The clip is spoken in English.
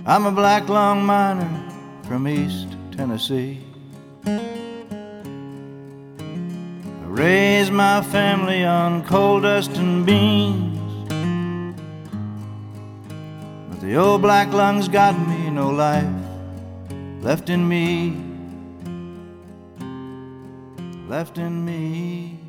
I'm a black lung miner from East Tennessee. I raised my family on coal dust and beans, but the old black lungs got me, no life left in me, left in me.